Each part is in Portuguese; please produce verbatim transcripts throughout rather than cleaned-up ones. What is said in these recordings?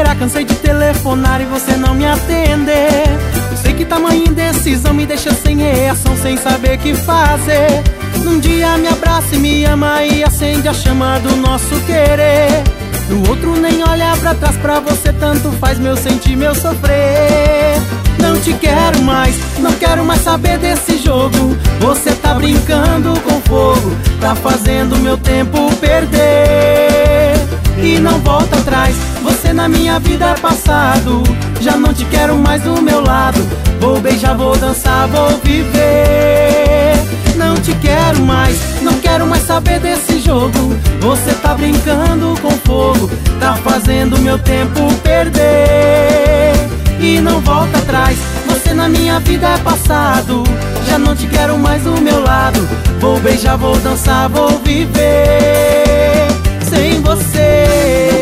esperar, cansei de telefonar e você não me atender. Eu sei que tamanha indecisão me deixa sem reação, sem saber o que fazer. Num dia me abraça e me ama e acende a chama do nosso querer. No outro nem olha pra trás, pra você tanto faz meu sentir, meu sofrer. Não te quero mais, não quero mais saber desse jogo. Você tá brincando com fogo, tá fazendo meu tempo perder. E não volta atrás, você na minha vida é passado. Já não te quero mais do meu lado. Vou beijar, vou dançar, vou viver. Não te quero mais, não quero mais saber desse jogo. Você tá brincando com fogo, tá fazendo meu tempo perder. E não volta atrás, você na minha vida é passado. Já não te quero mais do meu lado. Vou beijar, vou dançar, vou viver sem você.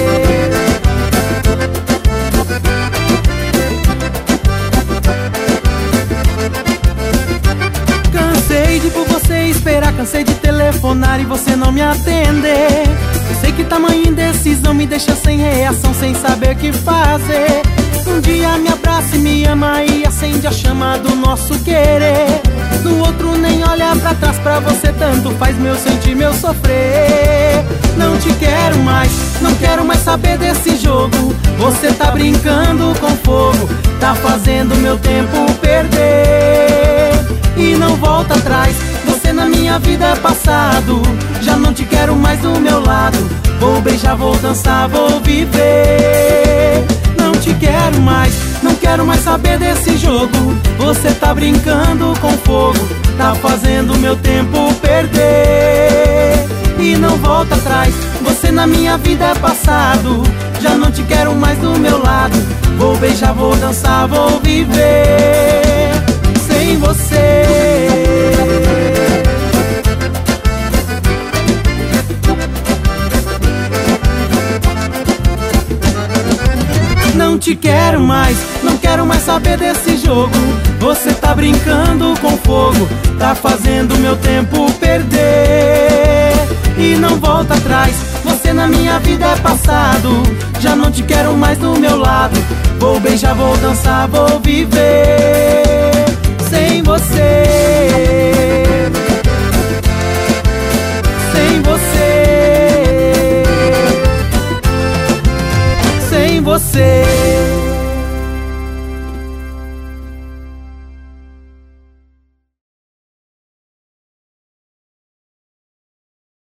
Cansei de por você esperar, cansei de telefonar e você não me atender. Eu sei que tamanha indecisão me deixa sem reação, sem saber o que fazer. Um dia me abraça e me ama e acende a chama do nosso querer. No outro nem olha pra trás, pra você tanto faz meu sentir, meu sofrer. Não te quero mais, não quero mais saber desse jogo. Você tá brincando com fogo, tá fazendo meu tempo perder. E não volta atrás, você na minha vida é passado. Já não te quero mais do meu lado. Vou beijar, vou dançar, vou viver. Não te quero mais, não quero mais saber desse jogo. Você tá brincando com fogo, tá fazendo meu tempo perder. E não volta atrás, você na minha vida é passado. Já não te quero mais do meu lado. Vou beijar, vou dançar, vou viver sem você. Não te quero mais, não quero mais saber desse jogo. Você tá brincando com fogo, tá fazendo meu tempo perder. E não volta atrás, você na minha vida é passado. Já não te quero mais do meu lado. Vou beijar, vou dançar, vou viver sem você. Sem você. Sem você.